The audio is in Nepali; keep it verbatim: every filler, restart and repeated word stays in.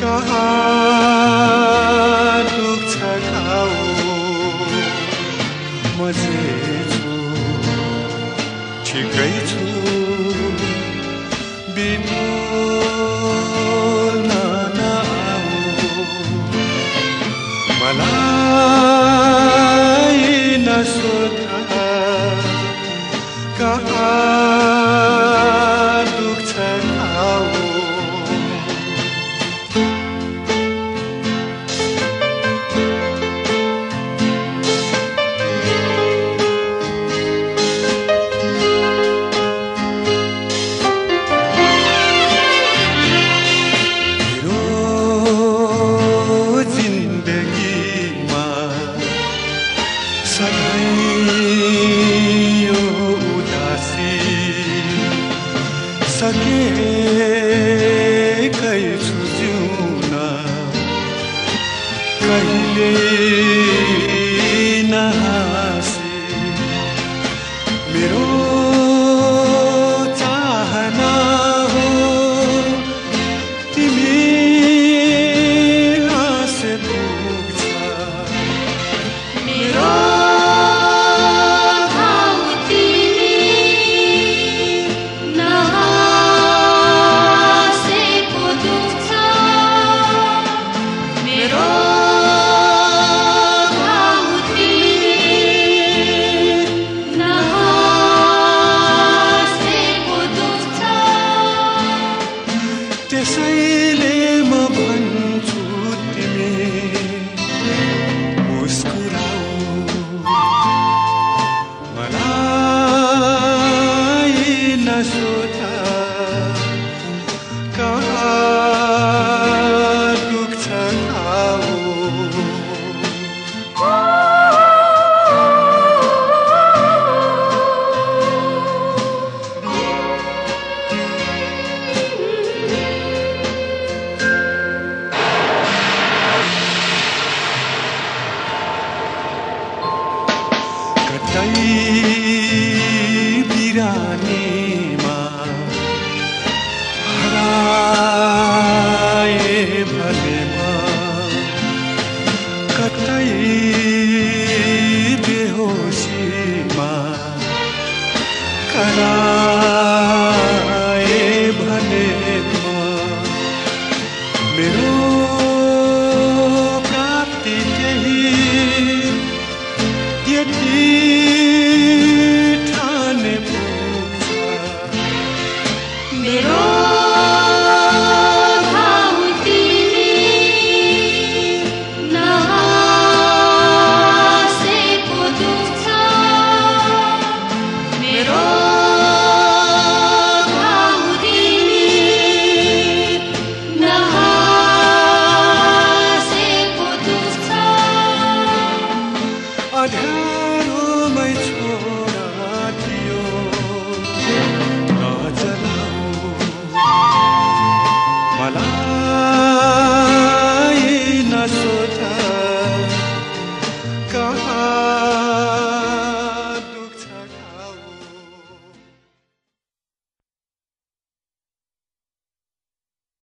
कहाँ दुख्छ घाउ म चाहिँ छु ठिकै छु बिनोल्न नआऊ मलाई नसोध कहाँ दुख्छ घाउ सकेकै छु जिउन कहिले नहाँसी मेरो चाहना हो तिमी हाँसे पुग्छ मेरो त्यसैले म भन्छु तिमी मुस्कुराऊ मलाई नसोध कहाँ दुख्छ घाउ कतै बिरानीमा हराए भनेमा कतै बेहोसीमा कराए भनेमा मेरो